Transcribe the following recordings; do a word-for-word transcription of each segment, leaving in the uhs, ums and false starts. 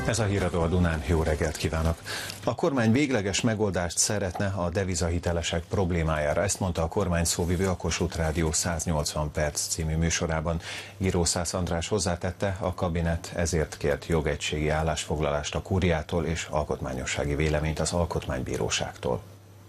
Ez a Híradó a Dunán, jó reggelt kívánok! A kormány végleges megoldást szeretne a devizahitelesek problémájára. Ezt mondta a kormány szóvivő a Kossuth Rádió száznyolcvan perc című műsorában. Író Szász András hozzátette, a kabinet ezért kért jogegységi állásfoglalást a kúriától és alkotmányossági véleményt az alkotmánybíróságtól.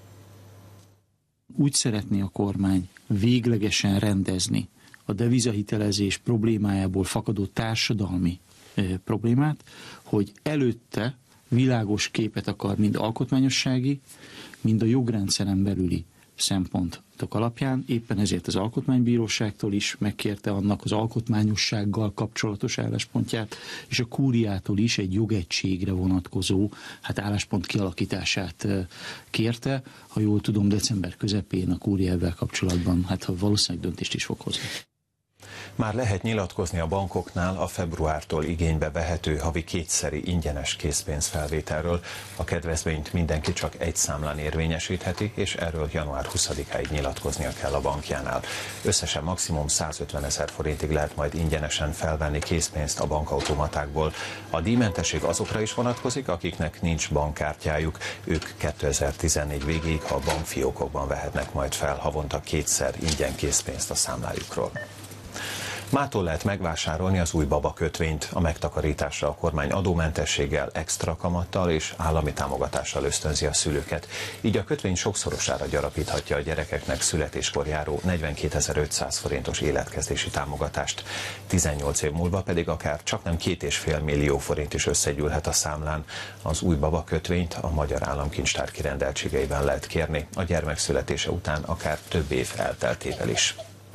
Úgy szeretné a kormány véglegesen rendezni a devizahitelezés problémájából fakadó társadalmi problémát, hogy előtte világos képet akar mind alkotmányossági, mind a jogrendszeren belüli szempontok alapján. Éppen ezért az Alkotmánybíróságtól is megkérte annak az alkotmányossággal kapcsolatos álláspontját, és a kúriától is egy jogegységre vonatkozó hát álláspont kialakítását kérte. Ha jól tudom, december közepén a kúriával kapcsolatban hát valószínűleg döntést is fog hozni. Már lehet nyilatkozni a bankoknál a februártól igénybe vehető havi kétszeri ingyenes készpénzfelvételről. A kedvezményt mindenki csak egy számlán érvényesítheti, és erről január huszadikáig nyilatkoznia kell a bankjánál. Összesen maximum százötven ezer forintig lehet majd ingyenesen felvenni készpénzt a bankautomatákból. A díjmentesség azokra is vonatkozik, akiknek nincs bankkártyájuk. Ők kétezer-tizennégy végéig a bankfiókokban vehetnek majd fel havonta kétszer ingyen készpénzt a számlájukról. Mától lehet megvásárolni az új baba kötvényt. A megtakarításra a kormány adómentességgel, extra kamattal és állami támogatással ösztönzi a szülőket. Így a kötvény sokszorosára gyarapíthatja a gyerekeknek születéskor járó negyvenkétezer-ötszáz forintos életkezdési támogatást. tizennyolc év múlva pedig akár csaknem két és fél millió forint is összegyűlhet a számlán. Az új baba kötvényt a Magyar Államkincstár kirendeltségeiben lehet kérni, a gyermek születése után akár több év elteltével is.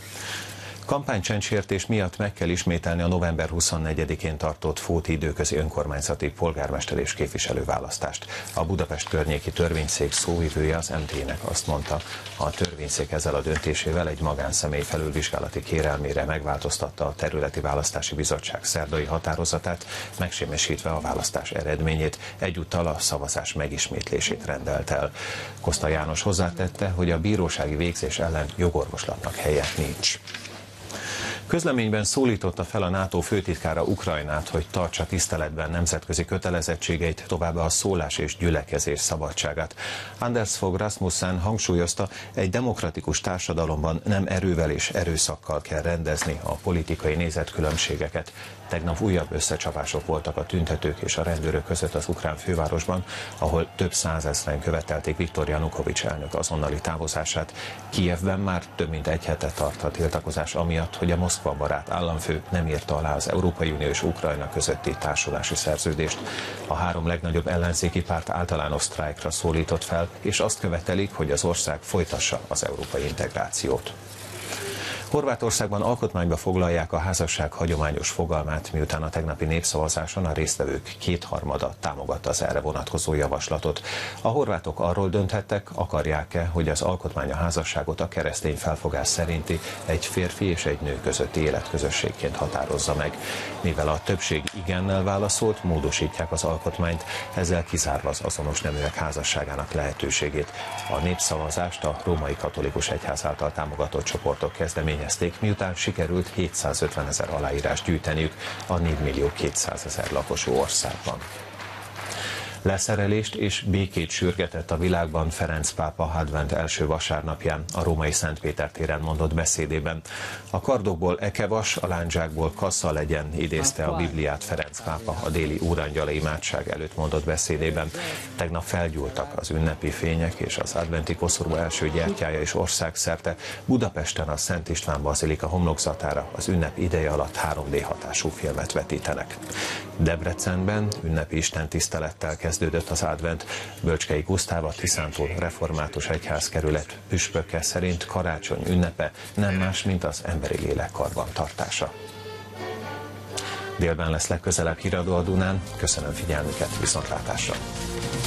Kampánycsendsértés miatt meg kell ismételni a november huszonnegyedikén tartott Fóti időközi önkormányzati polgármester és képviselőválasztást. A Budapest környéki törvényszék szóvivője az em té é-nek azt mondta, a törvényszék ezzel a döntésével egy magánszemély felülvizsgálati kérelmére megváltoztatta a területi választási bizottság szerdai határozatát, megsemmisítve a választás eredményét, egyúttal a szavazás megismétlését rendelt el. Koszta János hozzátette, hogy a bírósági végzés ellen jogorvoslatnak helye nincs. Közleményben szólította fel a NATO főtitkára Ukrajnát, hogy tartsa tiszteletben nemzetközi kötelezettségeit, továbbá a szólás és gyülekezés szabadságát. Anders Fogh Rasmussen hangsúlyozta, egy demokratikus társadalomban nem erővel és erőszakkal kell rendezni a politikai nézetkülönbségeket. Tegnap újabb összecsapások voltak a tüntetők és a rendőrök között az ukrán fővárosban, ahol több százezren követelték Viktor Janukovics elnök azonnali távozását. Kijevben már több mint egy hete tart a tiltakozás amiatt, hogy a Moszkva barát államfő nem írta alá az Európai Unió és Ukrajna közötti társulási szerződést. A három legnagyobb ellenzéki párt általános sztrájkra szólított fel, és azt követelik, hogy az ország folytassa az európai integrációt. Horvátországban alkotmányba foglalják a házasság hagyományos fogalmát, miután a tegnapi népszavazáson a résztvevők kétharmada támogatta az erre vonatkozó javaslatot. A horvátok arról dönthettek, akarják-e, hogy az alkotmány a házasságot a keresztény felfogás szerinti egy férfi és egy nő közötti életközösségként határozza meg. Mivel a többség igennel válaszolt, módosítják az alkotmányt, ezzel kizárva az azonos neműek házasságának lehetőségét. A népszavazást a római katolikus egyház által támogatott csoportok kezdeményezték, miután sikerült hétszázötven ezer aláírás gyűjteniük a négy millió kétszázezer lakosú országban. Leszerelést és békét sürgetett a világban Ferenc pápa advent első vasárnapján, a római Szent Péter téren mondott beszédében. A kardokból ekevas, a lándzsákból kassa legyen, idézte a Bibliát Ferenc pápa a déli úrangyala imádság előtt mondott beszédében. Tegnap felgyúltak az ünnepi fények, és az adventi koszorú első gyertyája is országszerte. Budapesten a Szent István bazilika homlokzatára az ünnep ideje alatt három dé hatású filmet vetítenek. Debrecenben ünnepi istentisztelettel kezdődött az advent. Bölcskei Gusztáv, a Tiszántúl református egyházkerület püspöke szerint karácsony ünnepe nem más, mint az emberi lélek karbantartása. Délben lesz legközelebb Híradó a Dunán. Köszönöm figyelmüket, viszontlátásra!